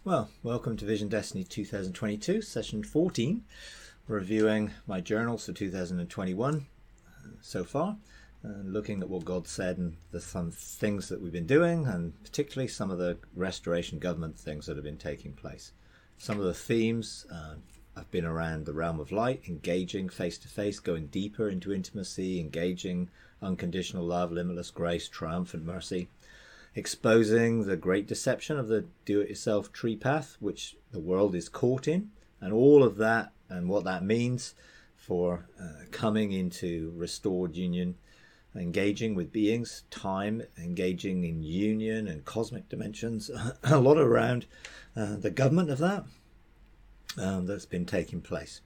Well, welcome to Vision Destiny 2022, session 14, reviewing my journals for 2021 so far, looking at what God said and some things that we've been doing, and particularly some of the restoration government things that have been taking place. Some of the themes have been around the realm of light, engaging face-to-face, going deeper into intimacy, engaging unconditional love, limitless grace, triumphant mercy, exposing the great deception of the do-it-yourself tree path, which the world is caught in, and all of that and what that means for coming into restored union, engaging with beings, time, engaging in union and cosmic dimensions, a lot around the government of that that's been taking place.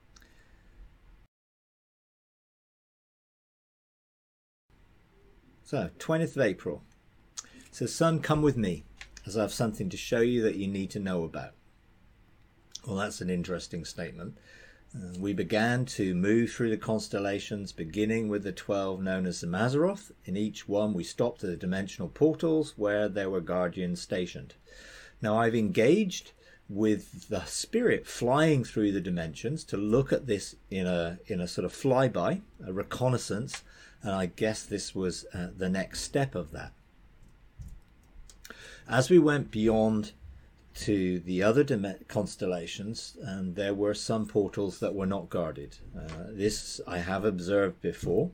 So, 20th of April. It says, "Son, come with me, as I have something to show you that you need to know about." Well, that's an interesting statement. We began to move through the constellations, beginning with the 12 known as the Mazzaroth. In each one, we stopped at the dimensional portals where there were guardians stationed. Now, I've engaged with the spirit flying through the dimensions to look at this in a sort of flyby, a reconnaissance, and I guess this was the next step of that. As we went beyond to the other constellations, there were some portals that were not guarded. This I have observed before.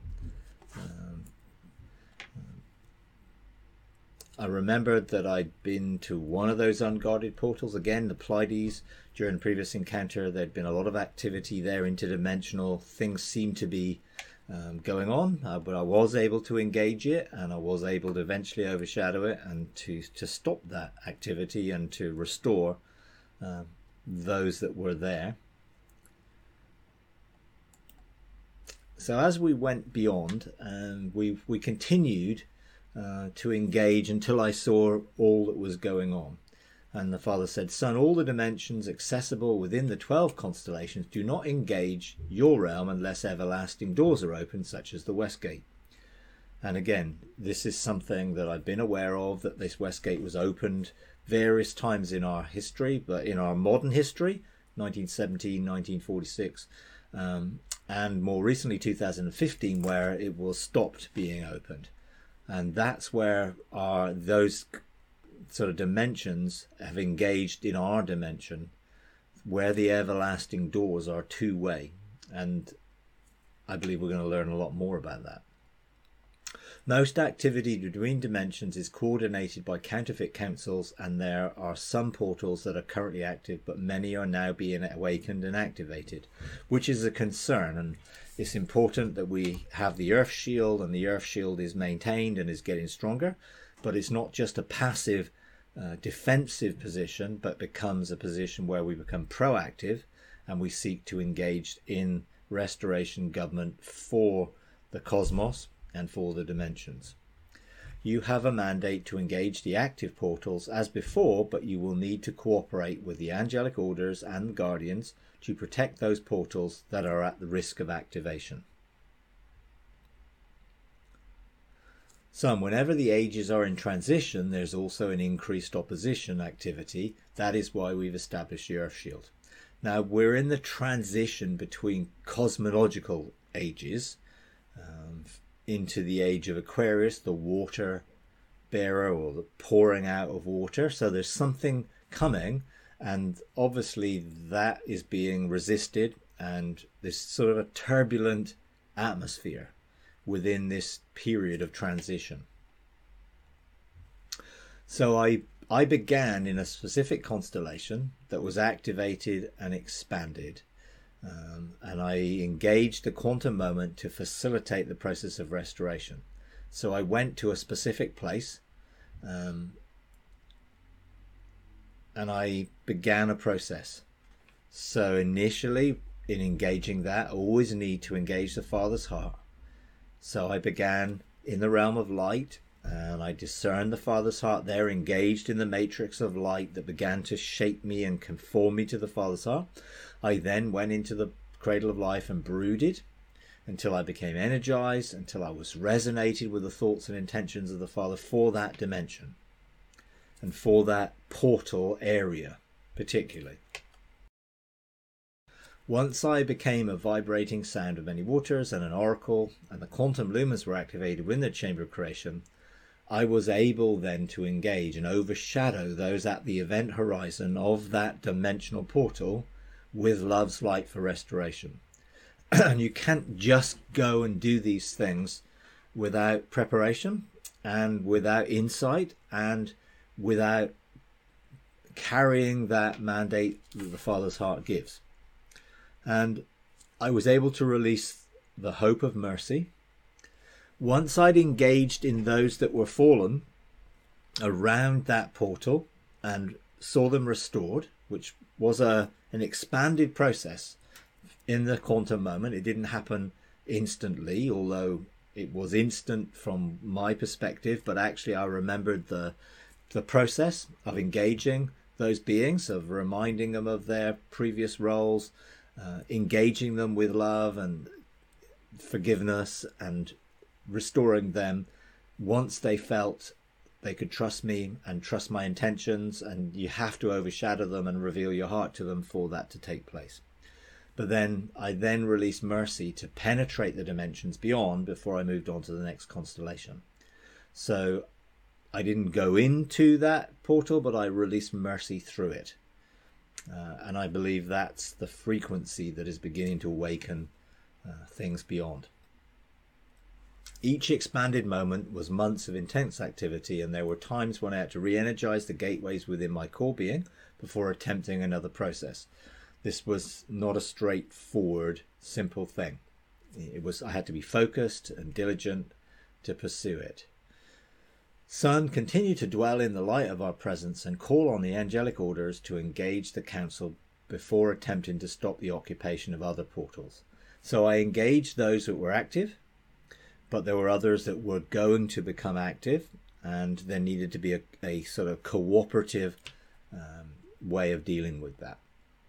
I remembered that I'd been to one of those unguarded portals. Again, the Pleiades, during the previous encounter, there'd been a lot of activity there, interdimensional. Things seemed to be going on, but I was able to engage it, and I was able to eventually overshadow it and to stop that activity and to restore those that were there. So as we went beyond, we continued to engage until I saw all that was going on. And the Father said, "Son, all the dimensions accessible within the 12 constellations do not engage your realm unless everlasting doors are open, such as the West Gate." And again, this is something that I've been aware of, that this West Gate was opened various times in our history, but in our modern history, 1917, 1946, and more recently 2015, where it was stopped being opened. And that's where those sort of dimensions have engaged in our dimension, where the everlasting doors are two-way, and I believe we're going to learn a lot more about that. Most activity between dimensions is coordinated by counterfeit councils, and there are some portals that are currently active, but many are now being awakened and activated, which is a concern. And it's important that we have the Earth Shield, and the Earth Shield is maintained and is getting stronger, but it's not just a passive defensive position, but becomes a position where we become proactive and we seek to engage in restoration government for the cosmos and for the dimensions. You have a mandate to engage the active portals as before, but you will need to cooperate with the angelic orders and guardians to protect those portals that are at the risk of activation. Whenever the ages are in transition, there's also an increased opposition activity. That is why we've established the Earth Shield. Now, we're in the transition between cosmological ages into the age of Aquarius, the water bearer, or the pouring out of water. So there's something coming, and obviously that is being resisted, and there's sort of a turbulent atmosphere within this period of transition. So I began in a specific constellation that was activated and expanded, and I engaged the quantum moment to facilitate the process of restoration. So I went to a specific place, and I began a process. So initially, in engaging that, I always need to engage the Father's heart. So I began in the realm of light, and I discerned the Father's heart there, engaged in the matrix of light that began to shape me and conform me to the Father's heart. I then went into the cradle of life and brooded until I became energized, until I was resonated with the thoughts and intentions of the Father for that dimension and for that portal area. particularly. Once I became a vibrating sound of many waters and an oracle, and the quantum lumens were activated within the chamber of creation, I was able then to engage and overshadow those at the event horizon of that dimensional portal with love's light for restoration. And you can't just go and do these things without preparation and without insight and without carrying that mandate that the Father's heart gives. And I was able to release the hope of mercy. Once I'd engaged in those that were fallen around that portal and saw them restored, which was an expanded process in the quantum moment. It didn't happen instantly, although it was instant from my perspective, but actually I remembered the process of engaging those beings, of reminding them of their previous roles, engaging them with love and forgiveness and restoring them once they felt they could trust me and trust my intentions. And you have to overshadow them and reveal your heart to them for that to take place. But then I released mercy to penetrate the dimensions beyond before I moved on to the next constellation. So I didn't go into that portal, but I released mercy through it. And I believe that's the frequency that is beginning to awaken things beyond. Each expanded moment was months of intense activity, and there were times when I had to re-energize the gateways within my core being before attempting another process. This was not a straightforward, simple thing. I had to be focused and diligent to pursue it. Son, continue to dwell in the light of our presence and call on the angelic orders to engage the council before attempting to stop the occupation of other portals. So I engaged those that were active, but there were others that were going to become active, and there needed to be a sort of cooperative way of dealing with that.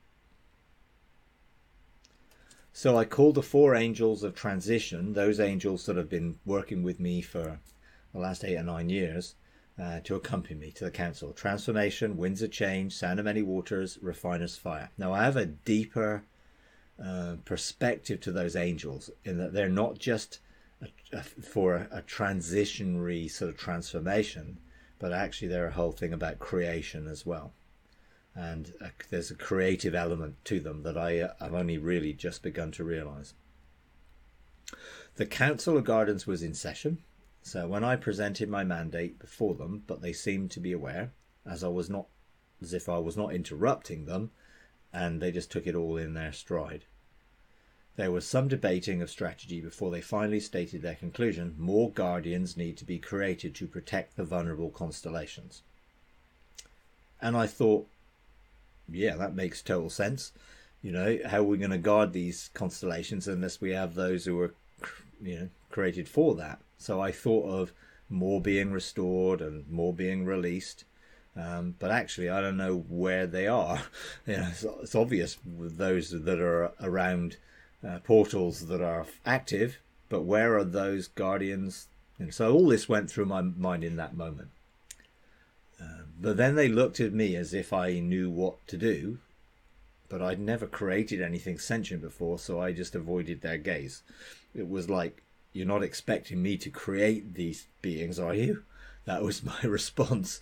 So I called the 4 angels of transition, those angels that have been working with me for the last 8 or 9 years, to accompany me to the council. Transformation, winds of change, sound of many waters, refiner's fire. Now I have a deeper perspective to those angels, in that they're not just for a transitionary sort of transformation, but actually they're a whole thing about creation as well. And there's a creative element to them that I've only really just begun to realize. The Council of Guardians was in session. So when I presented my mandate before them, but they seemed to be aware, as if I was not interrupting them, and they just took it all in their stride. There was some debating of strategy before they finally stated their conclusion: more guardians need to be created to protect the vulnerable constellations. And I thought, yeah, that makes total sense. How are we going to guard these constellations unless we have those who are, created for that? So I thought of more being restored and more being released. But actually, I don't know where they are. It's obvious with those that are around portals that are active, but where are those guardians? And so all this went through my mind in that moment. But then they looked at me as if I knew what to do, but I'd never created anything sentient before, so I just avoided their gaze. It was like, you're not expecting me to create these beings, are you? That was my response.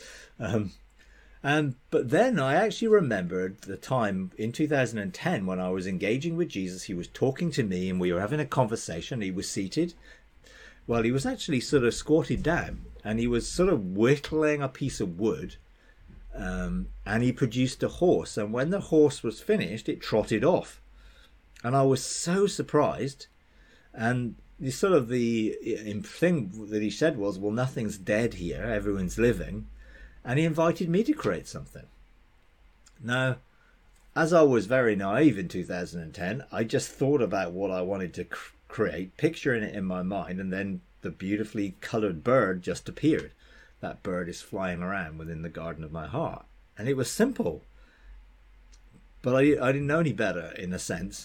But then I actually remembered the time in 2010 when I was engaging with Jesus. He was talking to me and we were having a conversation. He was seated. Well, he was actually sort of squatted down and he was sort of whittling a piece of wood. And he produced a horse. And when the horse was finished, it trotted off. And I was so surprised. And the thing that he said was, well, nothing's dead here. Everyone's living. And he invited me to create something. Now, as I was very naive in 2010, I just thought about what I wanted to create, picturing it in my mind, and then the beautifully coloured bird just appeared. That bird is flying around within the garden of my heart. And it was simple. But I didn't know any better, in a sense.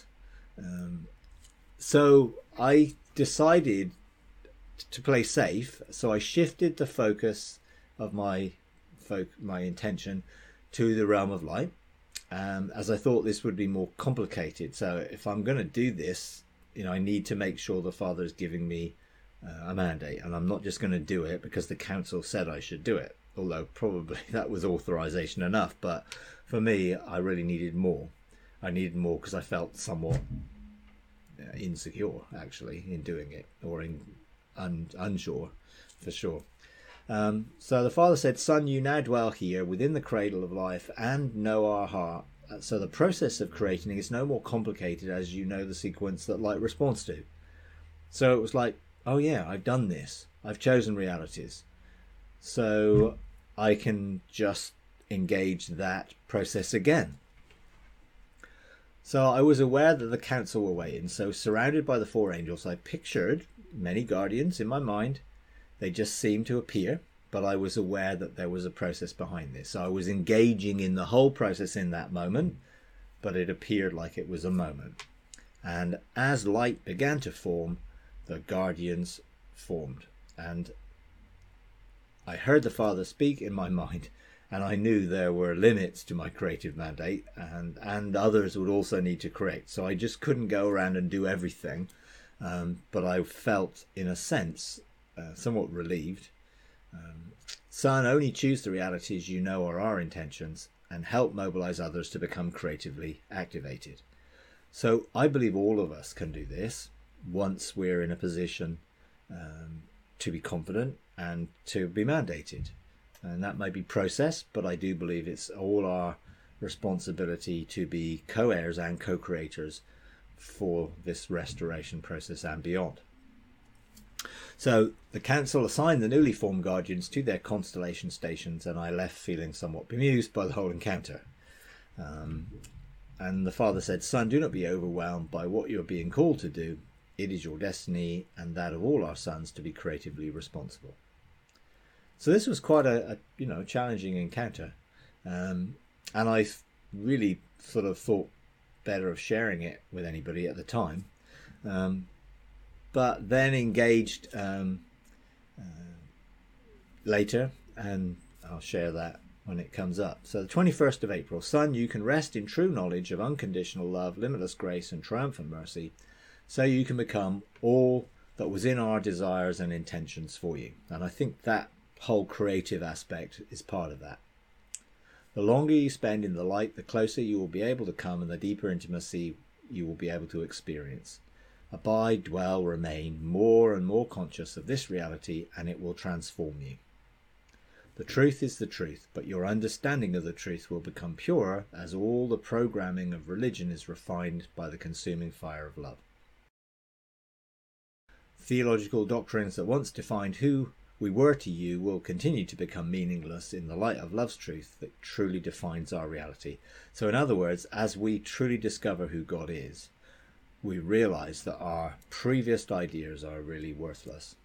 So I decided to play safe. So I shifted the focus of my intention to the realm of light. as I thought this would be more complicated. So if I'm going to do this, I need to make sure the Father is giving me a mandate, and I'm not just going to do it because the council said I should do it, although probably that was authorization enough. But for me, I really needed more. I needed more because I felt somewhat insecure, actually, in doing it, or unsure, for sure. So the Father said, "Son, you now dwell here within the cradle of life and know our heart. So the process of creating is no more complicated as you know the sequence that light responds to." So it was like, oh yeah, I've done this. I've chosen realities. So I can just engage that process again. So I was aware that the council were waiting. So surrounded by the four angels, I pictured many guardians in my mind. They just seemed to appear, but I was aware that there was a process behind this. So I was engaging in the whole process in that moment, but it appeared like it was a moment. And as light began to form, the guardians formed. And I heard the Father speak in my mind, and I knew there were limits to my creative mandate, and others would also need to create. So I just couldn't go around and do everything. But I felt, in a sense, somewhat relieved. Son, only choose the realities you know are our intentions and help mobilize others to become creatively activated. So I believe all of us can do this once we're in a position to be confident and to be mandated. And that may be process, but I do believe it's all our responsibility to be co-heirs and co-creators for this restoration process and beyond. So the council assigned the newly formed guardians to their constellation stations, and I left feeling somewhat bemused by the whole encounter. And the Father said, "Son, do not be overwhelmed by what you are being called to do. It is your destiny and that of all our sons to be creatively responsible." So this was quite a challenging encounter, and I really sort of thought better of sharing it with anybody at the time. But then engaged later, and I'll share that when it comes up. So the 21st of April, "Son, you can rest in true knowledge of unconditional love, limitless grace, and triumphant mercy, so you can become all that was in our desires and intentions for you." And I think that whole creative aspect is part of that. "The longer you spend in the light, the closer you will be able to come, and the deeper intimacy you will be able to experience. Abide, dwell, remain more and more conscious of this reality, and it will transform you. The truth is the truth, but your understanding of the truth will become purer as all the programming of religion is refined by the consuming fire of love. Theological doctrines that once defined who we were to you will continue to become meaningless in the light of love's truth that truly defines our reality." So in other words, as we truly discover who God is, we realize that our previous ideas are really worthless.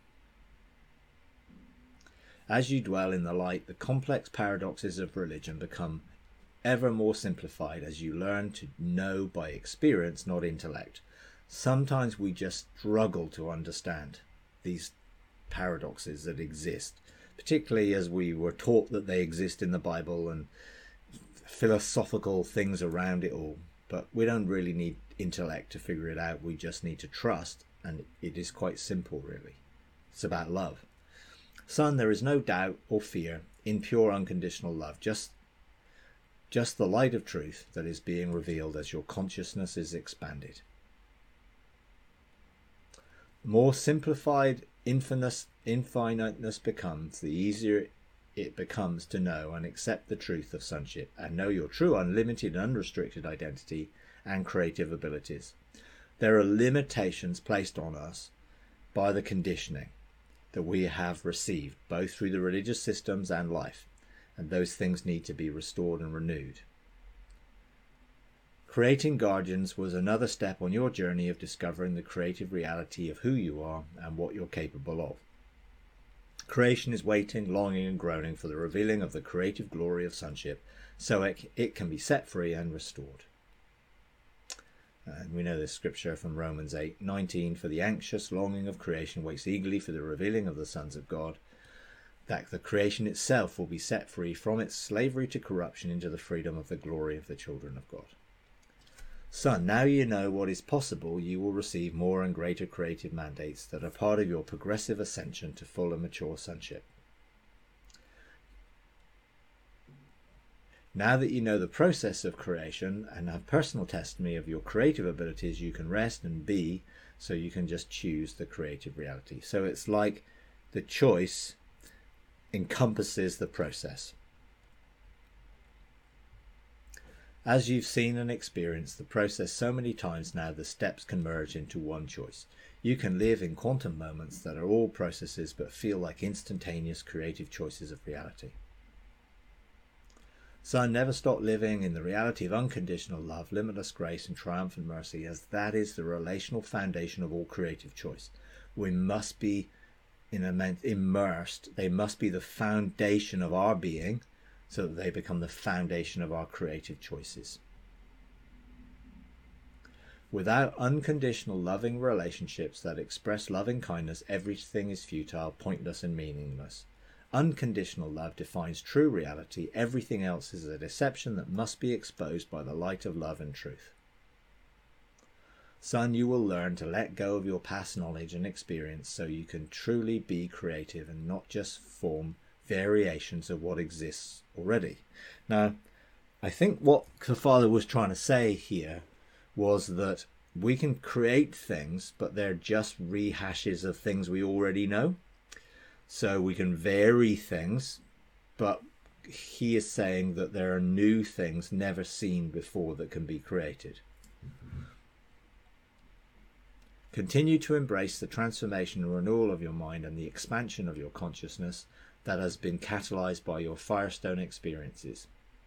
As you dwell in the light, the complex paradoxes of religion become ever more simplified as you learn to know by experience, not intellect. Sometimes we just struggle to understand these paradoxes that exist, particularly as we were taught that they exist in the Bible and philosophical things around it all. But we don't really need intellect to figure it out. We just need to trust, and it is quite simple, really. It's about love. "Son, there is no doubt or fear in pure unconditional love, just the light of truth that is being revealed as your consciousness is expanded. The more simplified infiniteness becomes, the easier it becomes to know and accept the truth of sonship and know your true unlimited and unrestricted identity and creative abilities. There are limitations placed on us by the conditioning that we have received, both through the religious systems and life, and those things need to be restored and renewed. Creating guardians was another step on your journey of discovering the creative reality of who you are and what you're capable of. Creation is waiting, longing, and groaning for the revealing of the creative glory of sonship, so it can be set free and restored." And we know this scripture from Romans 8:19, "For the anxious longing of creation waits eagerly for the revealing of the sons of God. that the creation itself will be set free from its slavery to corruption into the freedom of the glory of the children of God. Son, now you know what is possible, you will receive more and greater creative mandates that are part of your progressive ascension to full and mature sonship. Now that you know the process of creation and have personal testimony of your creative abilities, you can rest and be, so you can just choose the creative reality. So it's like the choice encompasses the process. As you've seen and experienced the process so many times now, the steps can merge into one choice. You can live in quantum moments that are all processes but feel like instantaneous creative choices of reality. Son, never stop living in the reality of unconditional love, limitless grace and triumphant mercy, as that is the relational foundation of all creative choice. We must be immersed. They must be the foundation of our being, so that they become the foundation of our creative choices. Without unconditional loving relationships that express loving kindness, everything is futile, pointless and meaningless. Unconditional love defines true reality. Everything else is a deception that must be exposed by the light of love and truth. Son, you will learn to let go of your past knowledge and experience so you can truly be creative and not just form variations of what exists already. Now, I think what the Father was trying to say here was that we can create things, but they're just rehashes of things we already know. So we can vary things, but he is saying that there are new things never seen before that can be created. Continue to embrace the transformation and renewal of your mind and the expansion of your consciousness that has been catalyzed by your Firestone experiences.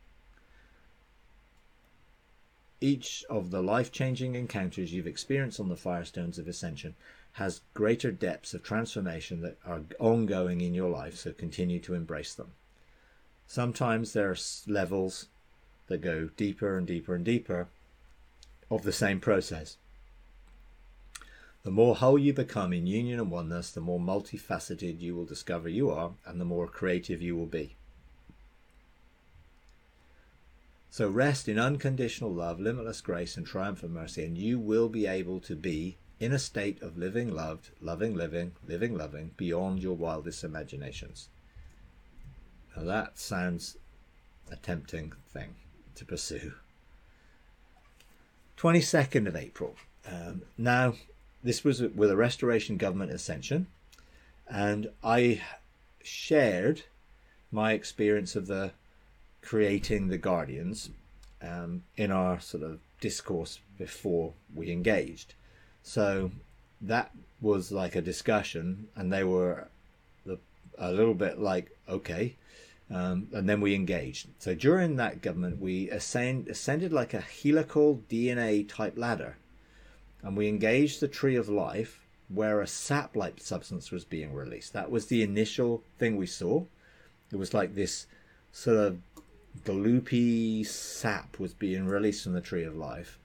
Each of the life-changing encounters you've experienced on the Firestones of Ascension has greater depths of transformation that are ongoing in your life, so continue to embrace them. Sometimes there are levels that go deeper and deeper and deeper of the same process. The more whole you become in union and oneness, the more multifaceted you will discover you are, and the more creative you will be. So rest in unconditional love, limitless grace, and triumphant mercy, and you will be able to be in a state of living loved, loving living, living loving, beyond your wildest imaginations. Now that sounds a tempting thing to pursue. 22nd of April. Now, this was with a Restoration Government Ascension, and I shared my experience of the creating the Guardians in our sort of discourse before we engaged. So that was like a discussion, and they were a little bit like, okay, and then we engaged. So during that government, we ascended like a helical DNA type ladder, and we engaged the Tree of Life where a sap-like substance was being released. That was the initial thing we saw. It was like this sort of gloopy sap was being released from the Tree of Life.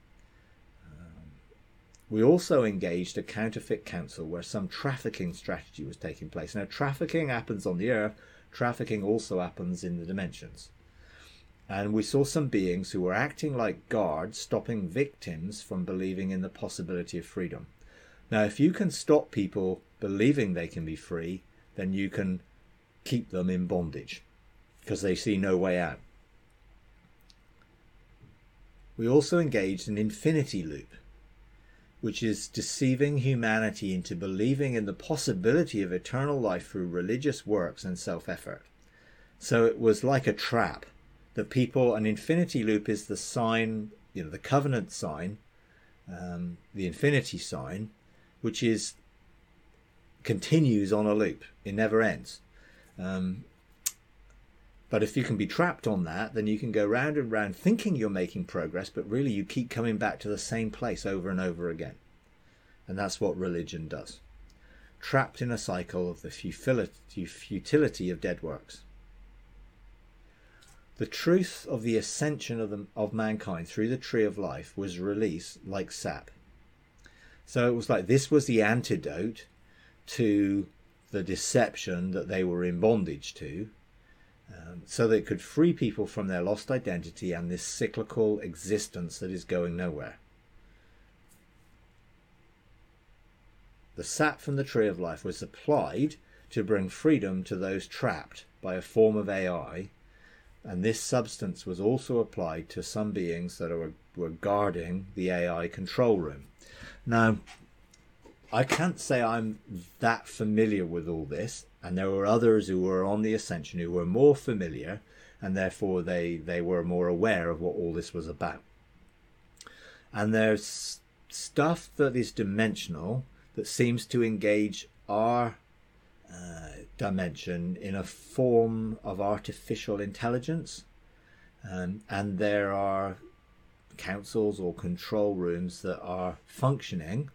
We also engaged a counterfeit council where some trafficking strategy was taking place. Now, trafficking happens on the earth. Trafficking also happens in the dimensions. And we saw some beings who were acting like guards, stopping victims from believing in the possibility of freedom. Now, if you can stop people believing they can be free, then you can keep them in bondage because they see no way out. We also engaged an infinity loop, which is deceiving humanity into believing in the possibility of eternal life through religious works and self-effort. So it was like a trap. That people, an infinity loop is the sign, the covenant sign, the infinity sign, which continues on a loop. It never ends. But if you can be trapped on that, then you can go round and round thinking you're making progress, but really you keep coming back to the same place over and over again. And that's what religion does. Trapped in a cycle of the futility of dead works. The truth of the ascension of mankind through the Tree of Life was released like sap. So it was like this was the antidote to the deception that they were in bondage to, so that it could free people from their lost identity and this cyclical existence that is going nowhere. The sap from the tree of life was applied to bring freedom to those trapped by a form of AI, and this substance was also applied to some beings that were guarding the AI control room. Now, I can't say I'm that familiar with all this, and there were others who were on the Ascension who were more familiar, and therefore they were more aware of what all this was about. And there's stuff that is dimensional that seems to engage our dimension in a form of artificial intelligence, and there are councils or control rooms that are functioning,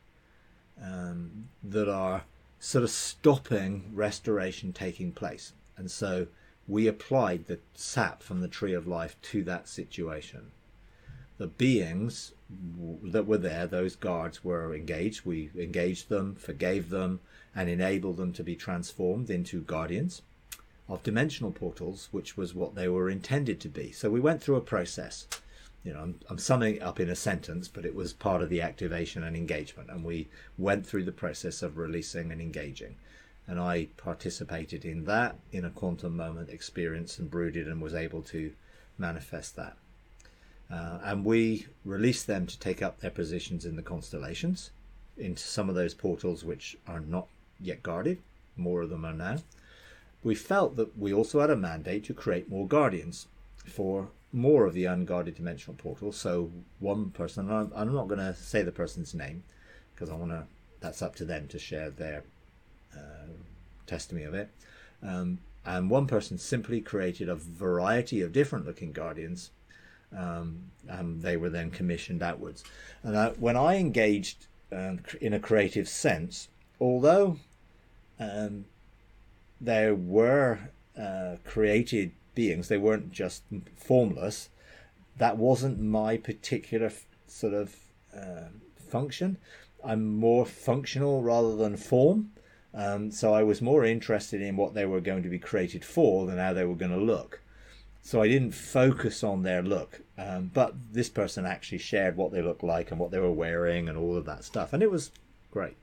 that are sort of stopping restoration taking place. And so we applied the sap from the tree of life to that situation. The beings that were there, those guards, were engaged. We engaged them, forgave them, and enabled them to be transformed into guardians of dimensional portals, which was what they were intended to be. So we went through a process. I'm summing it up in a sentence, but it was part of the activation and engagement, and we went through the process of releasing and engaging. And I participated in that in a quantum moment experience and brooded and was able to manifest that. And we released them to take up their positions in the constellations, into some of those portals which are not yet guarded. More of them are now. We felt that we also had a mandate to create more guardians for more of the unguarded dimensional portals. So one person, I'm not going to say the person's name because that's up to them to share their testimony of it. And one person simply created a variety of different looking guardians, and they were then commissioned outwards. And when I engaged in a creative sense, although there were created beings, they weren't just formless. That wasn't my particular sort of function. I'm more functional rather than form. So I was more interested in what they were going to be created for than how they were going to look. So I didn't focus on their look. But this person actually shared what they looked like and what they were wearing and all of that stuff. And it was great.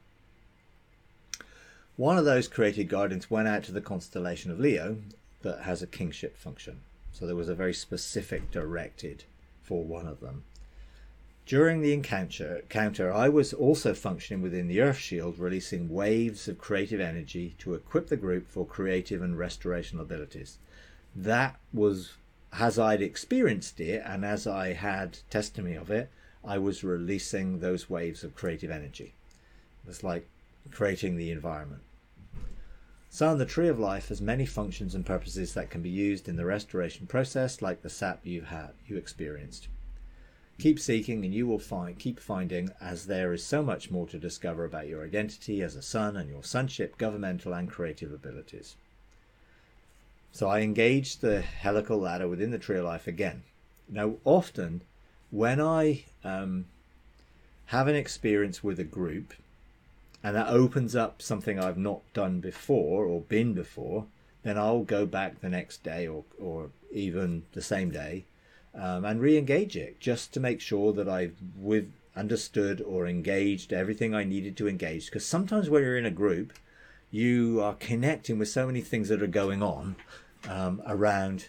One of those created guardians went out to the constellation of Leo that has a kingship function. So there was a very specific directed for one of them. During the encounter, I was also functioning within the Earth Shield, releasing waves of creative energy to equip the group for creative and restoration abilities. That was, as I'd experienced it and as I had testimony of it, I was releasing those waves of creative energy. It was like creating the environment. So the Tree of Life has many functions and purposes that can be used in the restoration process, like the sap you experienced. Keep seeking and you will keep finding, as there is so much more to discover about your identity as a son and your sonship, governmental and creative abilities. So I engaged the helical ladder within the Tree of Life again. Now, often when I have an experience with a group, and that opens up something I've not done before or been before, then I'll go back the next day or even the same day and re-engage it, just to make sure that I've understood or engaged everything I needed to engage. Because sometimes when you're in a group, you are connecting with so many things that are going on around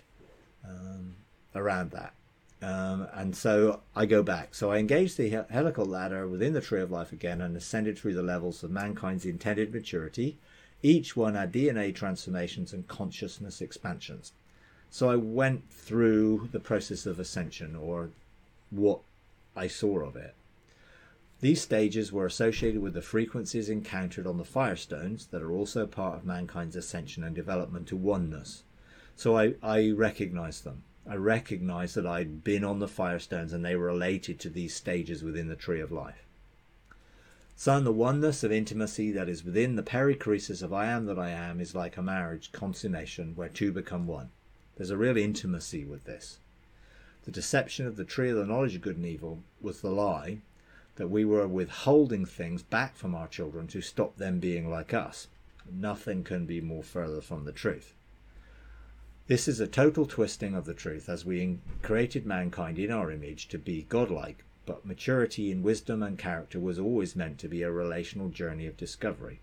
that. And so I go back. So I engaged the helical ladder within the Tree of Life again and ascended through the levels of mankind's intended maturity. Each one had DNA transformations and consciousness expansions. So I went through the process of ascension, or what I saw of it. These stages were associated with the frequencies encountered on the Firestones that are also part of mankind's ascension and development to oneness. So I recognized them. I recognized that I'd been on the Firestones and they were related to these stages within the Tree of Life. Son, the oneness of intimacy that is within the perichoresis of I am that I am is like a marriage consummation where two become one. There's a real intimacy with this. The deception of the tree of the knowledge of good and evil was the lie that we were withholding things back from our children to stop them being like us. Nothing can be more further from the truth. This is a total twisting of the truth, as we created mankind in our image to be godlike, but maturity in wisdom and character was always meant to be a relational journey of discovery.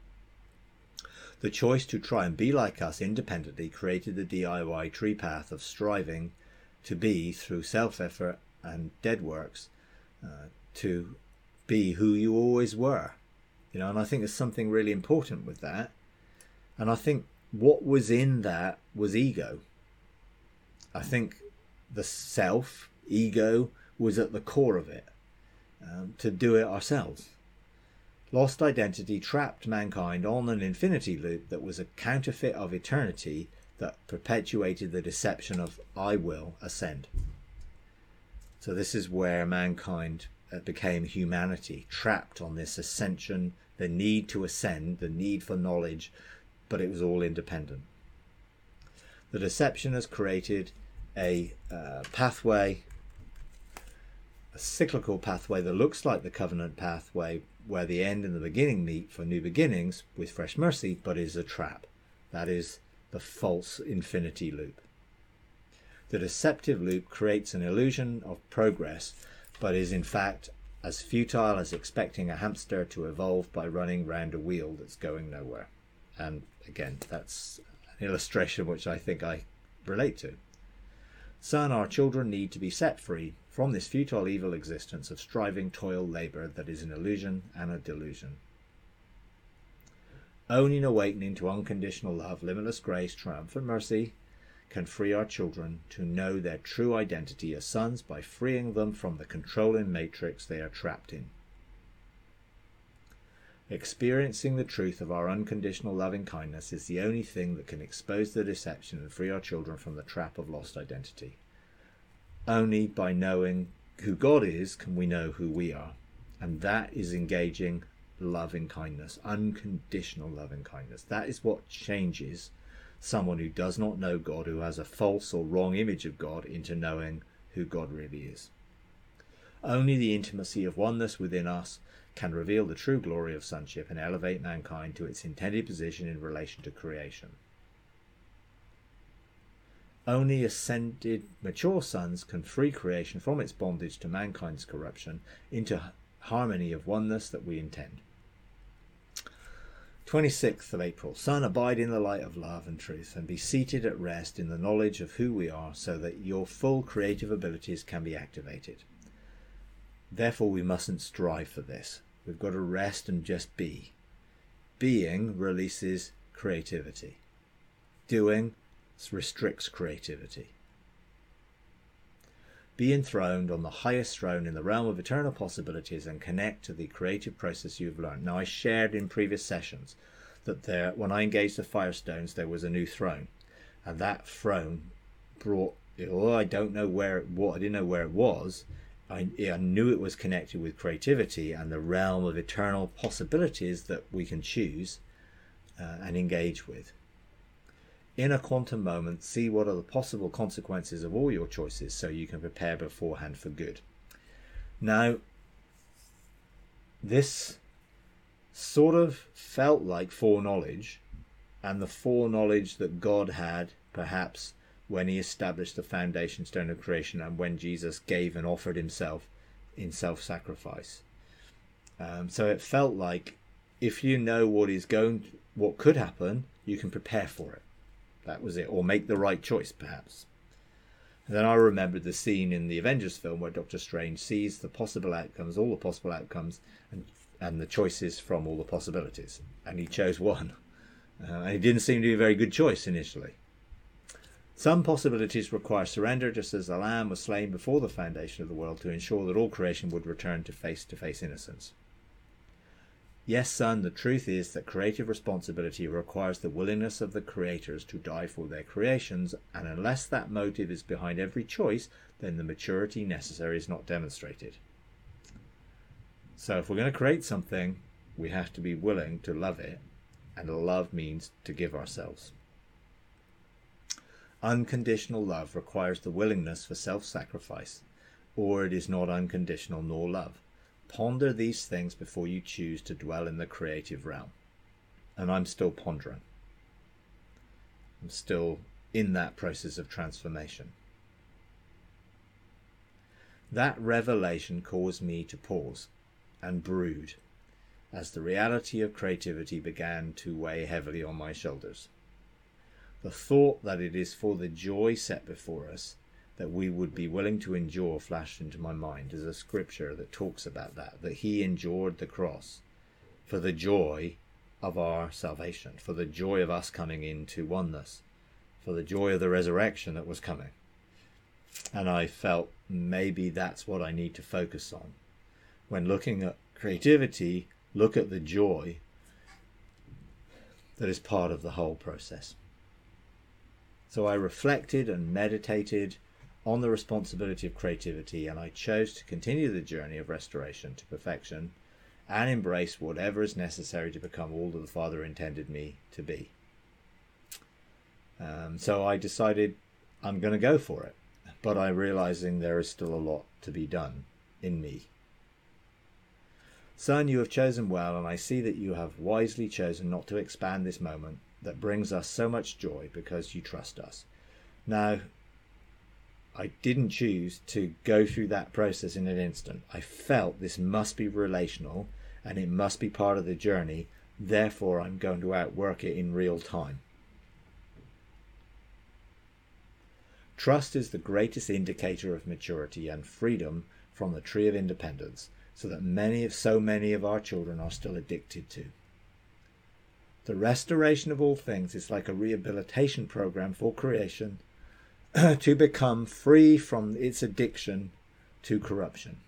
The choice to try and be like us independently created the DIY tree path of striving to be, through self-effort and dead works, to be who you always were. And I think there's something really important with that. And I think what was in that was ego. I think the self, ego, was at the core of it, to do it ourselves. Lost identity trapped mankind on an infinity loop that was a counterfeit of eternity that perpetuated the deception of I will ascend. So this is where mankind became humanity, trapped on this ascension, the need to ascend, the need for knowledge, but it was all independent. The deception has created a pathway, a cyclical pathway that looks like the covenant pathway, where the end and the beginning meet for new beginnings with fresh mercy, but is a trap. That is the false infinity loop. The deceptive loop creates an illusion of progress, but is in fact as futile as expecting a hamster to evolve by running round a wheel that's going nowhere. And again, that's an illustration which I think I relate to. Son, our children need to be set free from this futile evil existence of striving, toil, labour that is an illusion and a delusion. Only an awakening to unconditional love, limitless grace, triumphant mercy can free our children to know their true identity as sons by freeing them from the controlling matrix they are trapped in. Experiencing the truth of our unconditional loving kindness is the only thing that can expose the deception and free our children from the trap of lost identity. Only by knowing who God is can we know who we are. And that is engaging loving kindness, unconditional loving kindness. That is what changes someone who does not know God, who has a false or wrong image of God, into knowing who God really is. Only the intimacy of oneness within us can reveal the true glory of sonship and elevate mankind to its intended position in relation to creation. Only ascended, mature sons can free creation from its bondage to mankind's corruption into harmony of oneness that we intend. 26th of April. Son, abide in the light of love and truth, and be seated at rest in the knowledge of who we are, so that your full creative abilities can be activated. Therefore, we mustn't strive for this. We've got to rest and just be. Being releases creativity. Doing restricts creativity. Be enthroned on the highest throne in the realm of eternal possibilities and connect to the creative process you've learned. Now, I shared in previous sessions that when I engaged the Firestones, there was a new throne, and that throne brought, I didn't know where it was. I knew it was connected with creativity and the realm of eternal possibilities that we can choose and engage with. In a quantum moment, see what are the possible consequences of all your choices so you can prepare beforehand for good. Now, this sort of felt like foreknowledge, and the foreknowledge that God had perhaps when he established the foundation stone of creation and when Jesus gave and offered himself in self-sacrifice. So it felt like if you know what could happen, you can prepare for it. That was it, or make the right choice, perhaps. And then I remembered the scene in the Avengers film where Doctor Strange sees the possible outcomes, all the possible outcomes, and the choices from all the possibilities. And he chose one. And it didn't seem to be a very good choice initially. Some possibilities require surrender, just as the Lamb was slain before the foundation of the world to ensure that all creation would return to face innocence. Yes, son, the truth is that creative responsibility requires the willingness of the creators to die for their creations, and unless that motive is behind every choice, then the maturity necessary is not demonstrated. So if we're going to create something, we have to be willing to love it, and love means to give ourselves. Unconditional love requires the willingness for self-sacrifice, or it is not unconditional nor love. Ponder these things before you choose to dwell in the creative realm. and I'm still pondering. I'm still in that process of transformation. That revelation caused me to pause and brood as the reality of creativity began to weigh heavily on my shoulders. The thought that it is for the joy set before us that we would be willing to endure flashed into my mind as a scripture that talks about that he endured the cross for the joy of our salvation, for the joy of us coming into oneness, for the joy of the resurrection that was coming. And I felt maybe that's what I need to focus on. When looking at creativity, look at the joy that is part of the whole process. So I reflected and meditated on the responsibility of creativity, and I chose to continue the journey of restoration to perfection and embrace whatever is necessary to become all that the Father intended me to be. So I decided I'm going to go for it, but I'm realizing there is still a lot to be done in me. Son, you have chosen well, and I see that you have wisely chosen not to expand this moment that brings us so much joy because you trust us. Now, I didn't choose to go through that process in an instant. I felt this must be relational and it must be part of the journey. Therefore, I'm going to outwork it in real time. Trust is the greatest indicator of maturity and freedom from the tree of independence, so that so many of our children are still addicted to. The restoration of all things is like a rehabilitation program for creation to become free from its addiction to corruption.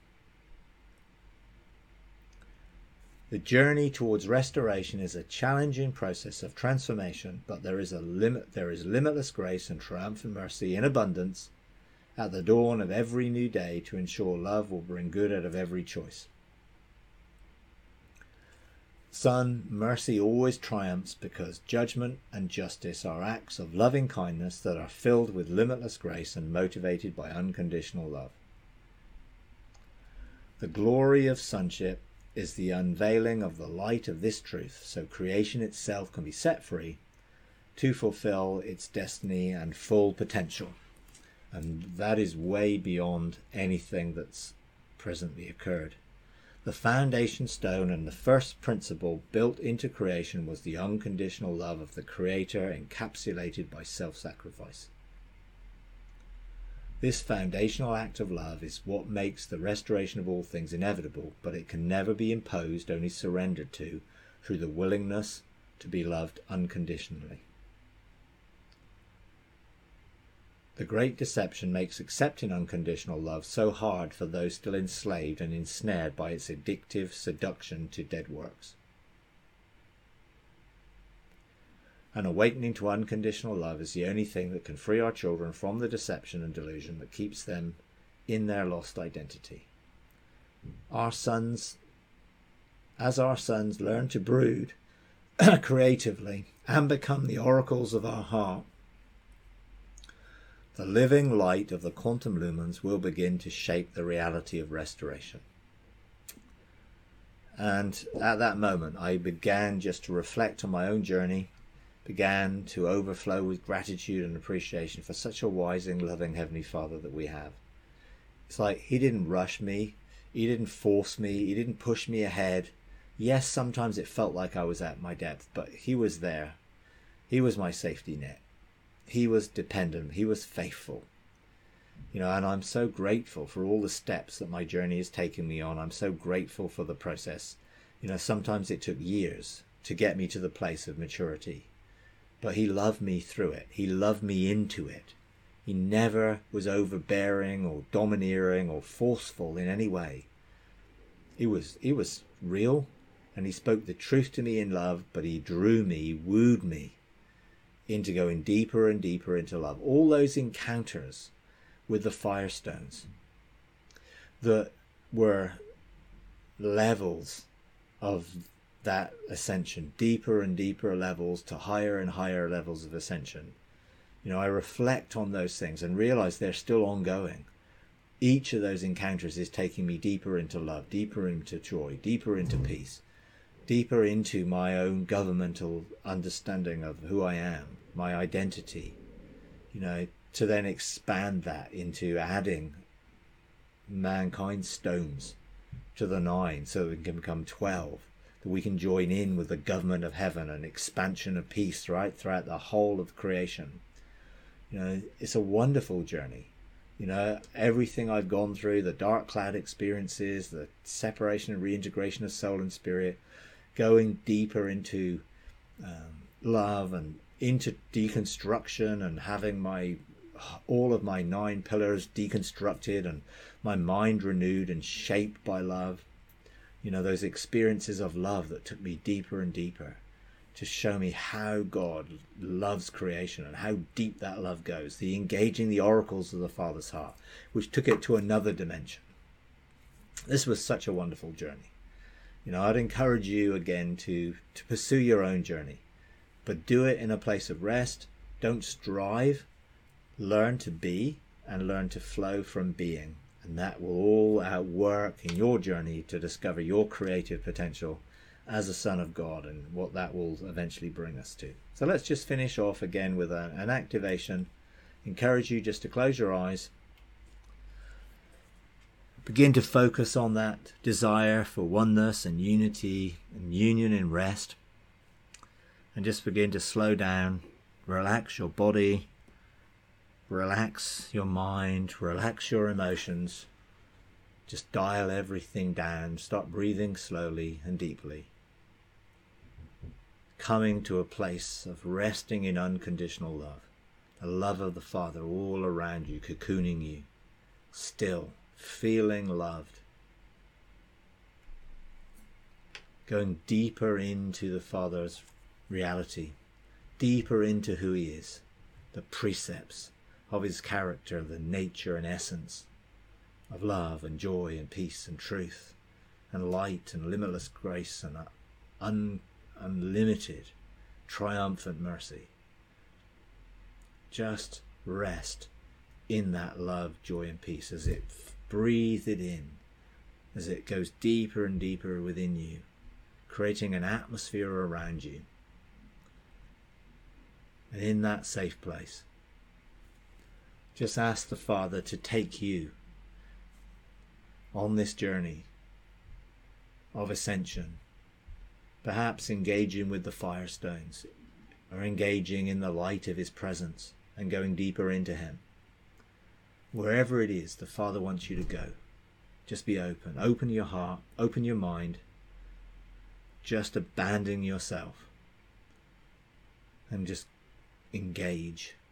The journey towards restoration is a challenging process of transformation, but there is limitless grace and triumphant mercy in abundance at the dawn of every new day to ensure love will bring good out of every choice. Son, mercy always triumphs because judgment and justice are acts of loving kindness that are filled with limitless grace and motivated by unconditional love. The glory of sonship is the unveiling of the light of this truth, so creation itself can be set free to fulfill its destiny and full potential. And that is way beyond anything that's presently occurred. The foundation stone and the first principle built into creation was the unconditional love of the Creator encapsulated by self-sacrifice. This foundational act of love is what makes the restoration of all things inevitable, but it can never be imposed, only surrendered to through the willingness to be loved unconditionally. The great deception makes accepting unconditional love so hard for those still enslaved and ensnared by its addictive seduction to dead works. An awakening to unconditional love is the only thing that can free our children from the deception and delusion that keeps them in their lost identity. As our sons learn to brood creatively and become the oracles of our heart, the living light of the quantum lumens will begin to shape the reality of restoration. And at that moment, I began just to reflect on my own journey, began to overflow with gratitude and appreciation for such a wise and loving Heavenly Father that we have. It's like He didn't rush me, He didn't force me, He didn't push me ahead. Yes, sometimes it felt like I was at my depth, but He was there. He was my safety net. He was dependent. He was faithful. And I'm so grateful for all the steps that my journey has taken me on. I'm so grateful for the process. Sometimes it took years to get me to the place of maturity, but He loved me through it. He loved me into it. He never was overbearing or domineering or forceful in any way. He was real, and He spoke the truth to me in love, but He drew me, wooed me into going deeper and deeper into love. All those encounters with the firestones that were levels of that ascension, deeper and deeper levels to higher and higher levels of ascension. I reflect on those things and realize they're still ongoing. Each of those encounters is taking me deeper into love, deeper into joy, deeper into peace, deeper into my own governmental understanding of who I am, my identity, to then expand that into adding mankind's stones to the 9 so that it can become 12, that we can join in with the government of heaven and expansion of peace right throughout the whole of creation. It's a wonderful journey. Everything I've gone through, the dark cloud experiences, the separation and reintegration of soul and spirit, going deeper into love and into deconstruction and having all of my 9 pillars deconstructed and my mind renewed and shaped by love. Those experiences of love that took me deeper and deeper to show me how God loves creation and how deep that love goes, the engaging the oracles of the Father's heart, which took it to another dimension. This was such a wonderful journey. I'd encourage you again to pursue your own journey, but do it in a place of rest. Don't strive. Learn to be and learn to flow from being. And that will all outwork in your journey to discover your creative potential as a son of God and what that will eventually bring us to. So let's just finish off again with an activation. Encourage you just to close your eyes. Begin to focus on that desire for oneness and unity and union in rest. And just begin to slow down, relax your body, relax your mind, relax your emotions. Just dial everything down. Start breathing slowly and deeply. Coming to a place of resting in unconditional love. The love of the Father all around you, cocooning you. Still, feeling loved. Going deeper into the Father's reality. Deeper into who he is. The precepts of his character, the nature and essence of love and joy and peace and truth and light and limitless grace and unlimited triumphant mercy. Just rest in that love, joy and peace as it breathe it in, as it goes deeper and deeper within you, creating an atmosphere around you. And in that safe place, just ask the Father to take you on this journey of ascension, perhaps engaging with the firestones or engaging in the light of his presence and going deeper into him. Wherever it is the Father wants you to go, just be open. Open your heart, open your mind, just abandon yourself and just engage